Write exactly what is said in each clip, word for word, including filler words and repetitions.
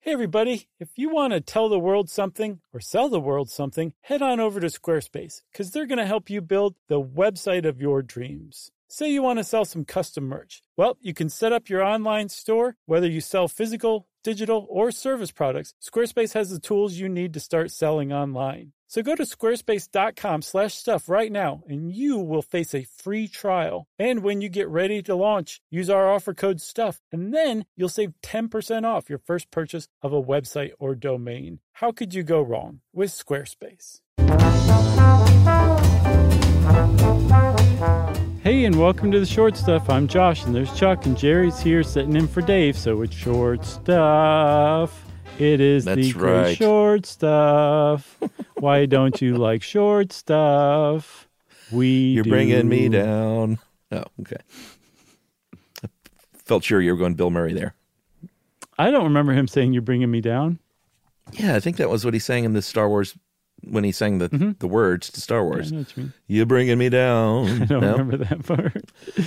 Hey everybody, if you want to tell the world something or sell the world something, head on over to Squarespace because they're going to help you build the website of your dreams. Say you want to sell some custom merch. Well, you can set up your online store, whether you sell physical, digital, or service products. Squarespace has the tools you need to start selling online. So go to squarespace.com slash stuff right now, and you will face a free trial. And when you get ready to launch, use our offer code STUFF, and then you'll save ten percent off your first purchase of a website or domain. How could you go wrong with Squarespace? Hey, and welcome to the Short Stuff. I'm Josh, and there's Chuck, and Jerry's here sitting in for Dave, so it's Short Stuff. It is That's the great right. Short Stuff. Why don't you like short stuff? We You're do. bringing me down. Oh, okay. I felt sure you were going Bill Murray there. I don't remember him saying you're bringing me down. Yeah, I think that was what he sang in the Star Wars, when he sang the, Mm-hmm. the words to Star Wars. I know what you mean. You're bringing me down. I don't No? remember that part.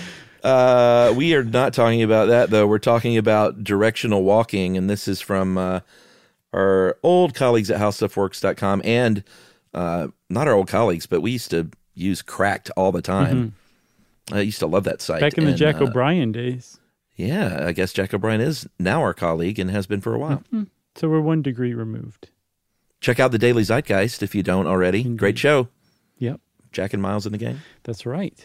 Uh, we are not talking about that, though. We're talking about directional walking, and this is from uh, our old colleagues at how stuff works dot com, and uh, not our old colleagues, but we used to use Cracked all the time. Mm-hmm. I used to love that site. Back in the and, Jack uh, O'Brien days. Yeah, I guess Jack O'Brien is now our colleague and has been for a while. Mm-hmm. So we're one degree removed. Check out the Daily Zeitgeist if you don't already. Indeed. Great show. Yep. Jack and Miles in the gang. That's right.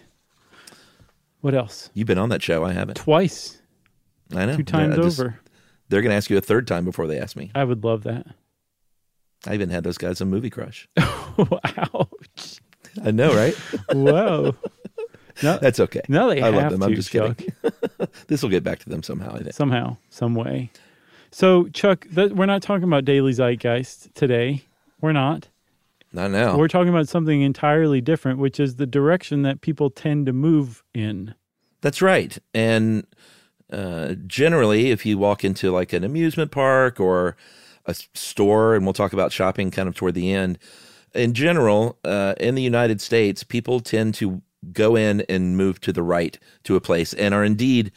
What else? You've been on that show. I haven't. Twice. I know. Two times I just- over. They're going to ask you a third time before they ask me. I would love that. I even had those guys a movie crush. Ouch. I know, right? Whoa. No, That's okay. now they I have love them. to, I'm just Chuck. kidding. This will get back to them somehow, I think. Somehow, some way. So, Chuck, th- we're not talking about Daily Zeitgeist today. We're not. Not now. We're talking about something entirely different, which is the direction that people tend to move in. That's right. And uh, generally, if you walk into like an amusement park or a s- store, and we'll talk about shopping kind of toward the end, in general, uh, in the United States, people tend to go in and move to the right to a place and are indeed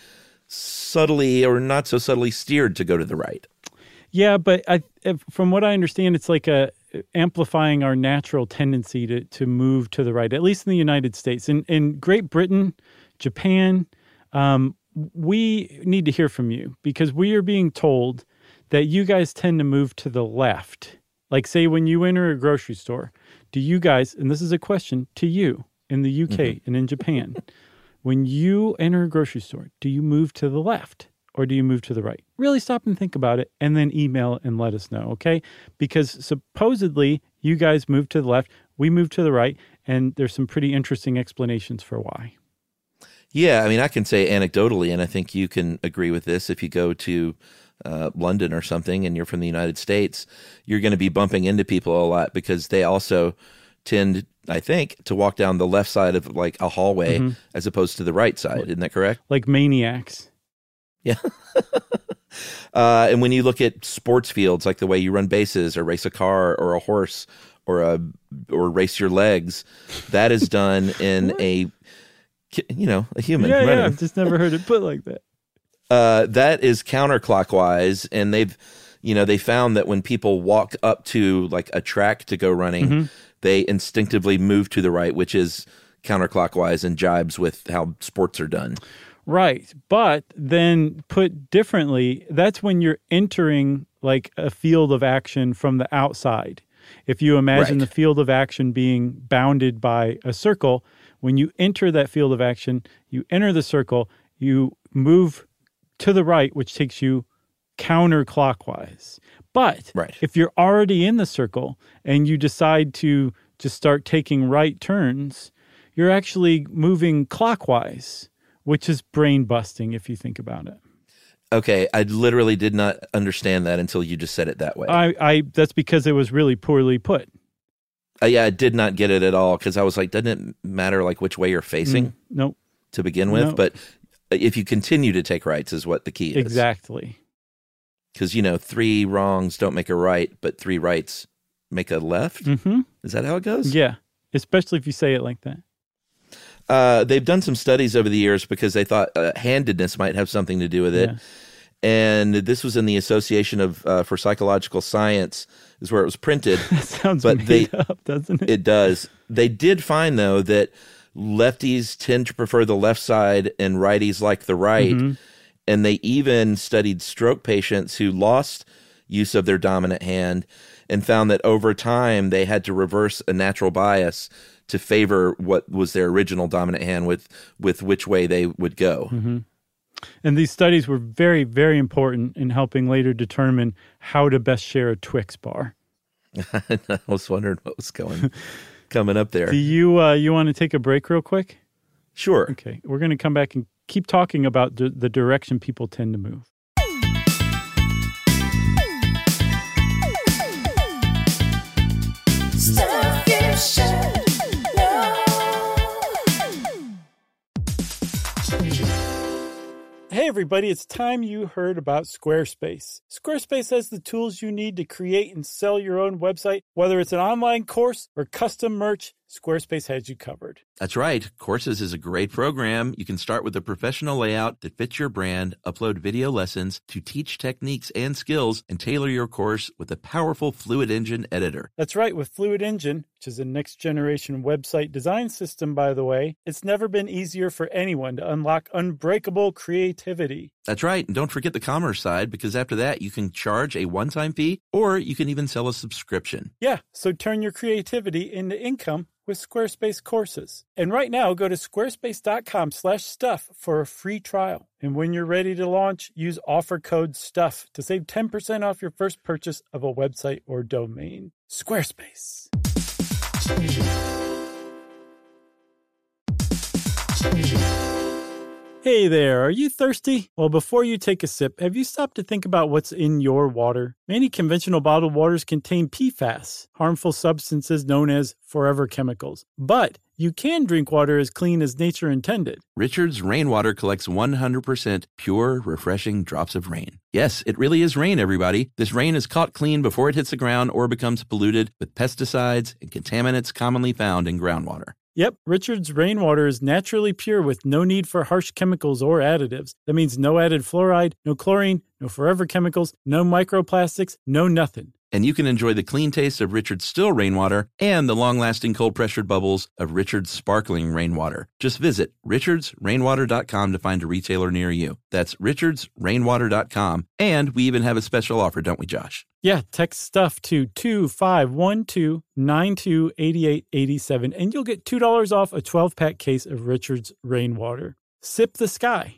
subtly or not so subtly steered to go to the right. Yeah, but I, if- from what I understand, it's like a amplifying our natural tendency to, to move to the right, at least in the United States. In, in Great Britain, Japan, um, we need to hear from you because we are being told that you guys tend to move to the left. Like, say, when you enter a grocery store, do you guys, and this is a question to you in the U K Mm-hmm. and in Japan, when you enter a grocery store, do you move to the left or do you move to the right? Really stop and think about it and then email and let us know, okay? Because supposedly you guys move to the left, we move to the right, and there's some pretty interesting explanations for why. Yeah, I mean, I can say anecdotally, and I think you can agree with this, if you go to uh, London or something and you're from the United States, you're going to be bumping into people a lot because they also tend, I think, to walk down the left side of like a hallway Mm-hmm. as opposed to the right side. Isn't that correct? Like maniacs. Yeah. uh, and when you look at sports fields, like the way you run bases or race a car or a horse or a or race your legs, that is done in a, you know, a human Yeah, running. yeah, I've just never heard it put like that. Uh, that is counterclockwise, and they've, you know, they found that when people walk up to like a track to go running, Mm-hmm. they instinctively move to the right, which is counterclockwise and jibes with how sports are done. Right. But then put differently, that's when you're entering like a field of action from the outside. If you imagine Right. the field of action being bounded by a circle, when you enter that field of action, you enter the circle, you move to the right, which takes you counterclockwise. But Right. if you're already in the circle and you decide to just start taking right turns, you're actually moving clockwise, which is brain busting if you think about it. Okay, I literally did not understand that until you just said it that way. I, I that's because it was really poorly put. Uh, yeah, I did not get it at all because I was like, doesn't it matter like which way you're facing Mm, nope. to begin with? No. But if you continue to take rights is what the key is. Exactly. Because, you know, three wrongs don't make a right, but three rights make a left. Mm-hmm. Is that how it goes? Yeah. Especially if you say it like that. Uh, they've done some studies over the years because they thought uh, handedness might have something to do with it. Yeah. And this was in the Association of uh, for Psychological Science is where it was printed. That sounds but made they, up, doesn't it? It does. They did find, though, that lefties tend to prefer the left side and righties like the right. Mm-hmm. And they even studied stroke patients who lost use of their dominant hand and found that over time they had to reverse a natural bias to favor what was their original dominant hand with, with which way they would go. Mm-hmm. And these studies were very, very important in helping later determine how to best share a Twix bar. I was wondering what was going coming up there. Do you uh, you want to take a break real quick? Sure. Okay. We're going to come back and keep talking about the, the direction people tend to move. Stuff you should know. Hey everybody, it's time you heard about Squarespace. Squarespace has the tools you need to create and sell your own website. Whether it's an online course or custom merch, Squarespace has you covered. That's right. Courses is a great program. You can start with a professional layout that fits your brand, upload video lessons to teach techniques and skills, and tailor your course with a powerful Fluid Engine editor. That's right. With Fluid Engine, which is a next-generation website design system, by the way, it's never been easier for anyone to unlock unbreakable creativity. That's right. And don't forget the commerce side, because after that, you can charge a one-time fee, or you can even sell a subscription. Yeah, so turn your creativity into income with Squarespace courses. And right now, go to squarespace.com slash stuff for a free trial. And when you're ready to launch, use offer code STUFF to save ten percent off your first purchase of a website or domain. Squarespace. Hey there, are you thirsty? Well, before you take a sip, have you stopped to think about what's in your water? Many conventional bottled waters contain P FAS, harmful substances known as forever chemicals. But you can drink water as clean as nature intended. Richard's Rainwater collects one hundred percent pure, refreshing drops of rain. Yes, it really is rain, everybody. This rain is caught clean before it hits the ground or becomes polluted with pesticides and contaminants commonly found in groundwater. Yep, Richard's Rainwater is naturally pure with no need for harsh chemicals or additives. That means no added fluoride, no chlorine, no forever chemicals, no microplastics, no nothing. And you can enjoy the clean taste of Richard's still rainwater and the long-lasting cold-pressured bubbles of Richard's sparkling rainwater. Just visit richards rainwater dot com to find a retailer near you. That's richards rainwater dot com. And we even have a special offer, don't we, Josh? Yeah, text STUFF to two five one two nine two eight eight eight seven, and you'll get two dollars off a twelve-pack case of Richard's Rainwater. Sip the sky.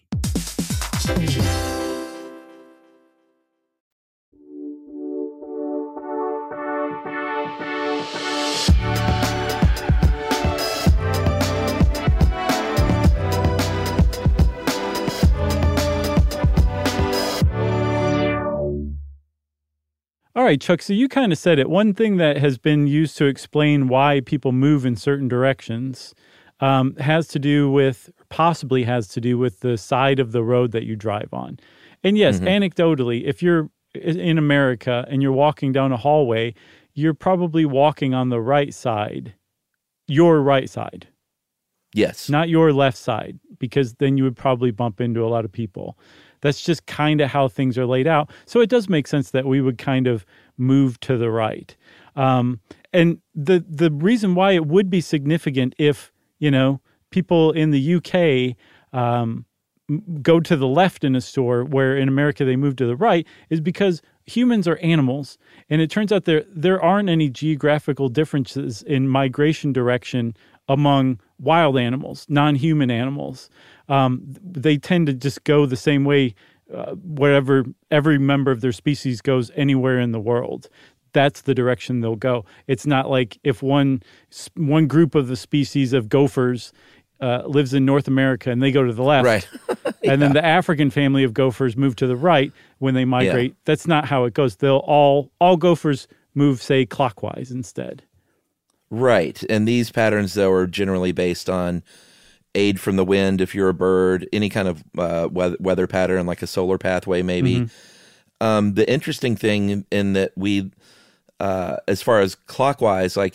All right, Chuck, so you kind of said it. One thing that has been used to explain why people move in certain directions um, has to do with, possibly has to do with the side of the road that you drive on. And yes, mm-hmm. anecdotally, if you're in America and you're walking down a hallway, you're probably walking on the right side, your right side. Yes. Not your left side, because then you would probably bump into a lot of people. That's just kind of how things are laid out. So it does make sense that we would kind of move to the right. Um, and the the reason why it would be significant if, you know, people in the U K um, go to the left in a store where in America they move to the right is because humans are animals. And it turns out there there aren't any geographical differences in migration direction among wild animals, non-human animals. Um, they tend to just go the same way uh, wherever every member of their species goes anywhere in the world. That's the direction they'll go. It's not like if one one group of the species of gophers uh, lives in North America and they go to the left, right. yeah. and then the African family of gophers move to the right when they migrate. Yeah. That's not how it goes. They'll all all gophers move, say, clockwise instead. Right. And these patterns, though, are generally based on aid from the wind if you're a bird, any kind of uh, weather, weather pattern, like a solar pathway maybe. Mm-hmm. Um, the interesting thing in that we, uh, as far as clockwise, like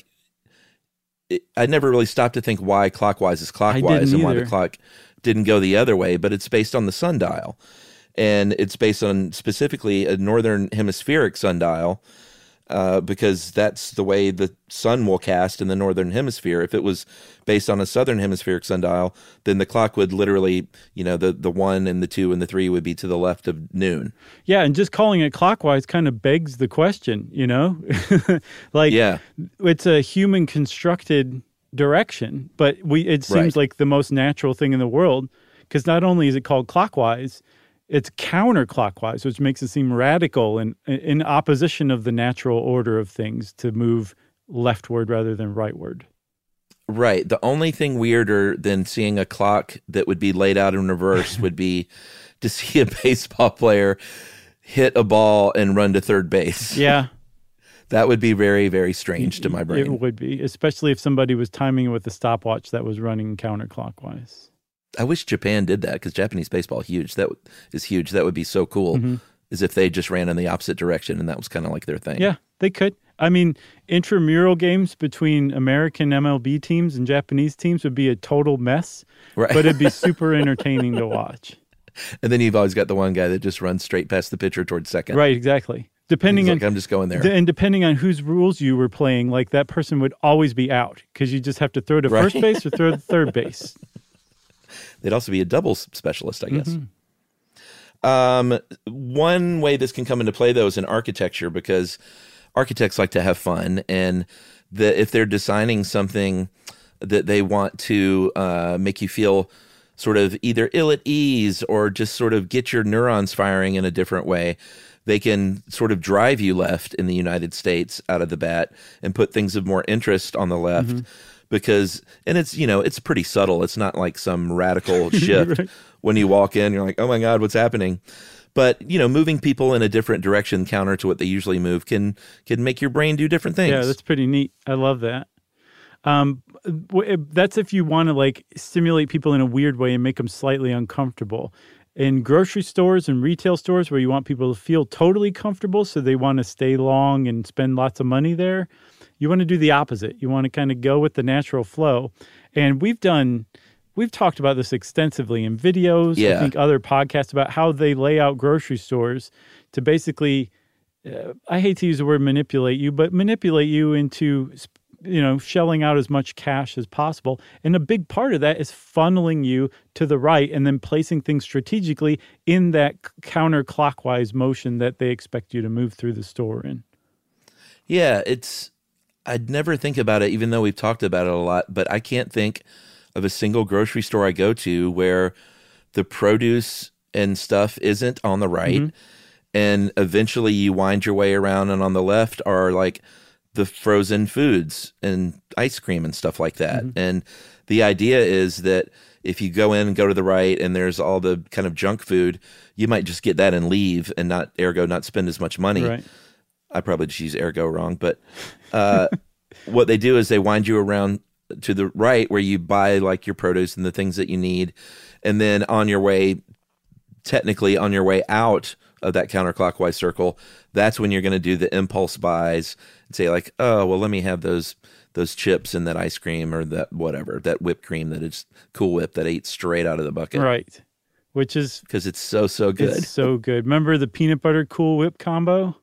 it, I never really stopped to think why clockwise is clockwise and why the clock didn't go the other way, but it's based on the sundial. and it's based on specifically a northern hemispheric sundial. Uh, because that's the way the sun will cast in the northern hemisphere. If it was based on a southern hemispheric sundial, then the clock would literally, you know, the, the one and the two and the three would be to the left of noon. Yeah, and just calling it clockwise kind of begs the question, you know? like, Yeah. it's a human constructed direction, but we it seems Right. like the most natural thing in the world, because not only is it called clockwise, it's counterclockwise, which makes it seem radical and in opposition of the natural order of things to move leftward rather than rightward. Right. The only thing weirder than seeing a clock that would be laid out in reverse would be to see a baseball player hit a ball and run to third base. Yeah. That would be very, very strange to my brain. It would be, especially if somebody was timing it with a stopwatch that was running counterclockwise. I wish Japan did that because Japanese baseball huge. That is huge. That would be so cool. Mm-hmm. Is if they just ran in the opposite direction and that was kind of like their thing. Yeah, they could. I mean, intramural games between American M L B teams and Japanese teams would be a total mess, Right. but it'd be super entertaining to watch. And then you've always got the one guy that just runs straight past the pitcher towards second. Right, exactly. Depending He's on like, I'm just going there. and depending on whose rules you were playing, like that person would always be out because you just have to throw to Right. first base or throw to third base. They'd also be a doubles specialist, I guess. Mm-hmm. Um, one way this can come into play, though, is in architecture, because architects like to have fun. And the, if they're designing something that they want to uh, make you feel sort of either ill at ease or just sort of get your neurons firing in a different way, they can sort of drive you left in the United States out of the bat and put things of more interest on the left. Mm-hmm. Because, and it's, you know, it's pretty subtle. It's not like some radical shift. Right. When you walk in, you're like, oh my God, what's happening? But, you know, moving people in a different direction counter to what they usually move can can make your brain do different things. Yeah, that's pretty neat. I love that. Um, w- that's if you want to like stimulate people in a weird way and make them slightly uncomfortable. In grocery stores and retail stores where you want people to feel totally comfortable, so they want to stay long and spend lots of money there, you want to do the opposite. You want to kind of go with the natural flow. And we've done, we've talked about this extensively in videos, Yeah. I think other podcasts about how they lay out grocery stores to basically, uh, I hate to use the word manipulate you, but manipulate you into, you know, shelling out as much cash as possible. And a big part of that is funneling you to the right and then placing things strategically in that counterclockwise motion that they expect you to move through the store in. Yeah, it's, I'd never think about it, even though we've talked about it a lot, but I can't think of a single grocery store I go to where the produce and stuff isn't on the right. Mm-hmm. And eventually you wind your way around, and on the left are like the frozen foods and ice cream and stuff like that. Mm-hmm. And the idea is that if you go in and go to the right and there's all the kind of junk food, you might just get that and leave and not, ergo, not spend as much money. Right. I probably just use ergo wrong, but uh, what they do is they wind you around to the right where you buy like your produce and the things that you need. And then on your way, technically on your way out of that counterclockwise circle, that's when you're going to do the impulse buys and say like, oh, well, let me have those those chips and that ice cream or that whatever, that whipped cream that is Cool Whip that I eat straight out of the bucket. Right. Which is Because it's so, so good. it's so good. Remember the peanut butter Cool Whip combo?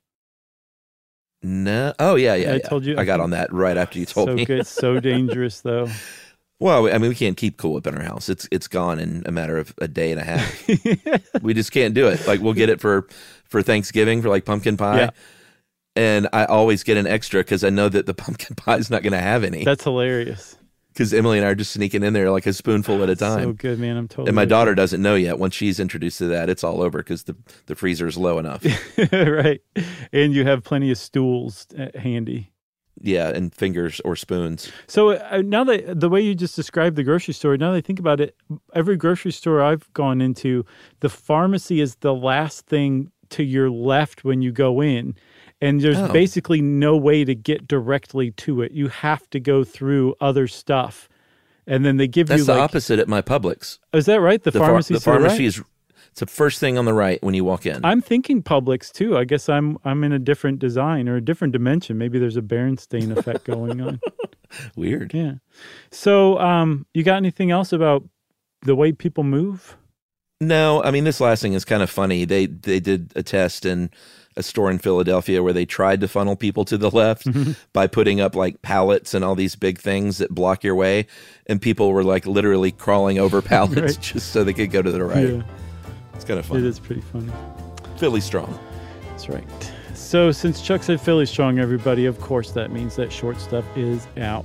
No. Oh, yeah, yeah, I yeah. told you- I got on that right after you told so me. good. So dangerous, though. Well, I mean, we can't keep Cool Whip in our house. It's it's gone in a matter of a day and a half. We just can't do it. Like we'll get it for for Thanksgiving for like pumpkin pie, Yeah. and I always get an extra because I know that the pumpkin pie is not going to have any. That's hilarious. Because Emily and I are just sneaking in there like a spoonful at a time. So good, man. I'm totally and my with daughter doesn't know yet. Once she's introduced to that, it's all over because the the freezer is low enough. you. Right. And you have plenty of stools uh, handy. Yeah, and fingers or spoons. So uh, now that the way you just described the grocery store, now that I think about it, every grocery store I've gone into, the pharmacy is the last thing to your left when you go in. And there's Oh. basically no way to get directly to it. You have to go through other stuff. And then they give That's you the like, opposite at my Publix. is that right? The, The, phar- pharmacy. the pharmacy is it's the first thing on the right when you walk in. I'm thinking Publix too. I guess I'm I'm in a different design or a different dimension. Maybe there's a Berenstain effect going on. Weird. Yeah. So, um, you got anything else about the way people move? No, I mean, this last thing is kind of funny. They they did a test in a store in Philadelphia where they tried to funnel people to the left by putting up like pallets and all these big things that block your way. And people were like literally crawling over pallets Right. just so they could go to the right. Yeah, It's kind of it fun. is pretty funny. Philly strong. That's right. So since Chuck said Philly strong, everybody, of course that means that Short Stuff is out.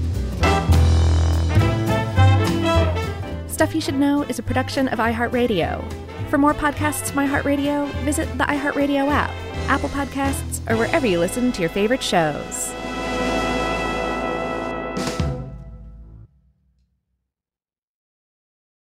Stuff You Should Know is a production of iHeartRadio. For more podcasts from iHeartRadio, visit the iHeartRadio app, Apple Podcasts, or wherever you listen to your favorite shows.